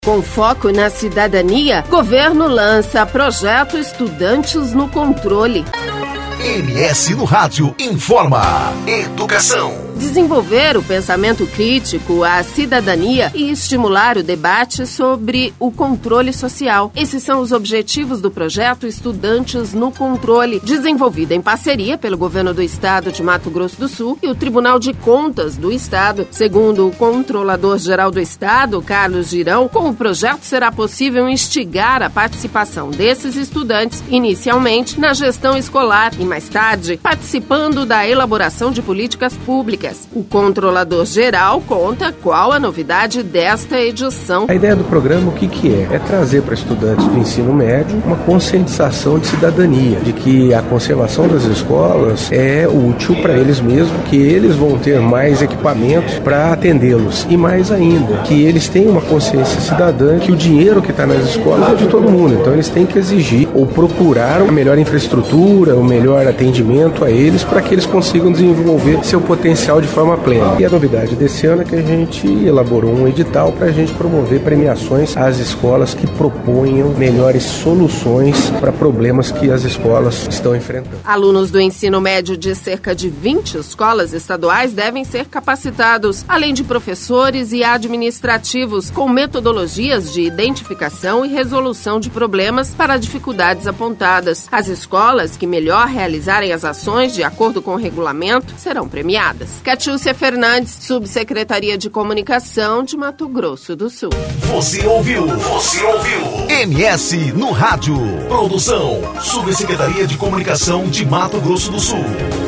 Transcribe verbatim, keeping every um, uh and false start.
Com foco na cidadania, governo lança projeto Estudantes no Controle. M S no Rádio informa. Educação. Desenvolver o pensamento crítico, a cidadania e estimular o debate sobre o controle social. Esses são os objetivos do projeto Estudantes no Controle, desenvolvido em parceria pelo Governo do Estado de Mato Grosso do Sul e o Tribunal de Contas do Estado. Segundo o Controlador-Geral do Estado, Carlos Girão, com o projeto será possível instigar a participação desses estudantes, inicialmente na gestão escolar e mais tarde participando da elaboração de políticas públicas. O controlador-geral conta qual a novidade desta edição. A ideia do programa, o que, que é? É trazer para estudantes do ensino médio uma conscientização de cidadania, de que a conservação das escolas é útil para eles mesmos, que eles vão ter mais equipamentos para atendê-los e mais ainda, que eles tenham uma consciência cidadã que o dinheiro que está nas escolas é de todo mundo, então eles têm que exigir ou procurar a melhor infraestrutura, o melhor atendimento a eles para que eles consigam desenvolver seu potencial de forma plena. E a novidade desse ano é que a gente elaborou um edital para a gente promover premiações às escolas que proponham melhores soluções para problemas que as escolas estão enfrentando. Alunos do ensino médio de cerca de vinte escolas estaduais devem ser capacitados, além de professores e administrativos, com metodologias de identificação e resolução de problemas para dificuldades apontadas. As escolas que melhor realizarem as ações de acordo com o regulamento serão premiadas. Catiúcia Fernandes, Subsecretaria de Comunicação de Mato Grosso do Sul. Você ouviu? Você ouviu? M S no Rádio. Produção, Subsecretaria de Comunicação de Mato Grosso do Sul.